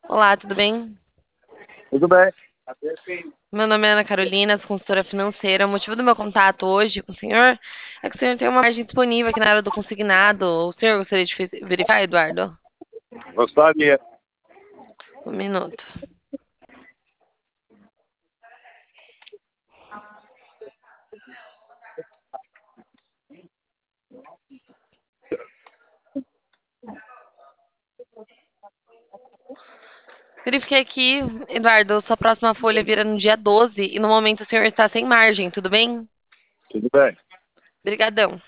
Olá, tudo bem? Tudo bem. Meu nome é Ana Carolina, sou consultora financeira. O motivo do meu contato hoje com o senhor é que o senhor tem uma margem disponível aqui na área do consignado. O senhor gostaria de verificar, Eduardo? Gostaria. Um minuto. Verifiquei aqui, Eduardo, sua próxima folha vira no dia 12 e no momento o senhor está sem margem, tudo bem? Tudo bem. Obrigadão.